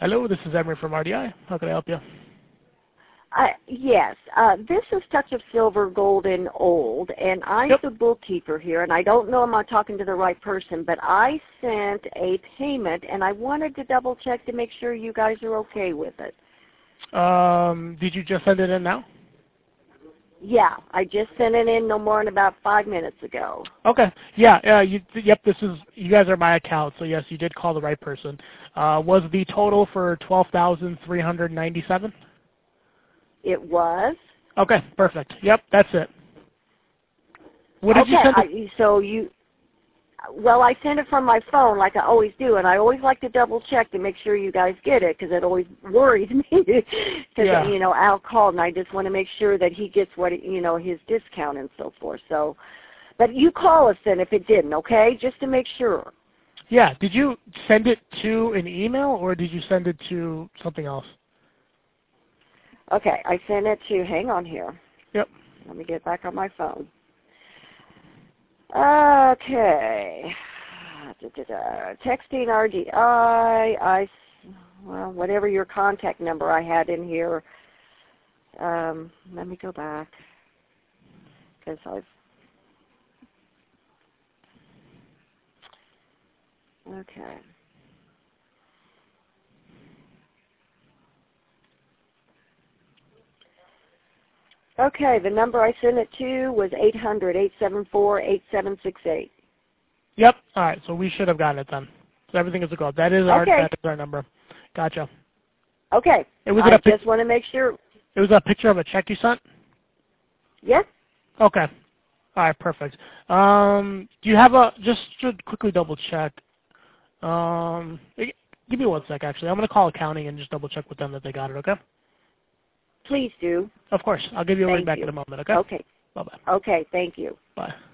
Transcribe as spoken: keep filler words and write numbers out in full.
Hello, this is Emery from R D I. How can I help you? Uh, yes, uh, this is Touch of Silver Golden Old, and I'm Yep. the bookkeeper here, and I don't know if I'm talking to the right person, but I sent a payment, and I wanted to double check to make sure you guys are okay with it. Um, did you just send it in now? Yeah, I just sent it in no more than about five minutes ago. Okay. Yeah. Uh, you, yep. This is. You guys are my account, so yes, you did call the right person. Uh, was the total for twelve thousand three hundred ninety-seven? It was? Okay. Perfect. Yep. That's it. What did Okay, you send it? I, so you, well, I send it from my phone like I always do, and I always like to double check to make sure you guys get it because it always worries me. Because Yeah. you know Al called, and I just want to make sure that he gets what you know his discount and so forth. So, but you call us then if it didn't, okay? Just to make sure. Yeah. Did you send it to an email or did you send it to something else? Okay, I sent it to. Hang on here. Yep. Let me get back on my phone. Okay. Da-da-da. Texting R D I, I, well, whatever your contact number I had in here. Um, let me go back because I've. Okay. Okay, the number I sent it to was eight hundred, eight seven four, eight seven six eight. Yep. All right. So we should have gotten it then. So everything is a go. That is our Okay. that is our number. Gotcha. Okay. It was I it a pic- just want to make sure. it was a picture of a check you sent? Yes? Okay. All right. Perfect. Um, do you have a just to quickly double check? Um, g- give me one sec. Actually, I'm gonna call accounting and just double check with them that they got it. Okay. Please do. Of course. I'll give you a ring Thank back you. in a moment. Okay. Okay. Bye bye. Okay, thank you. Bye.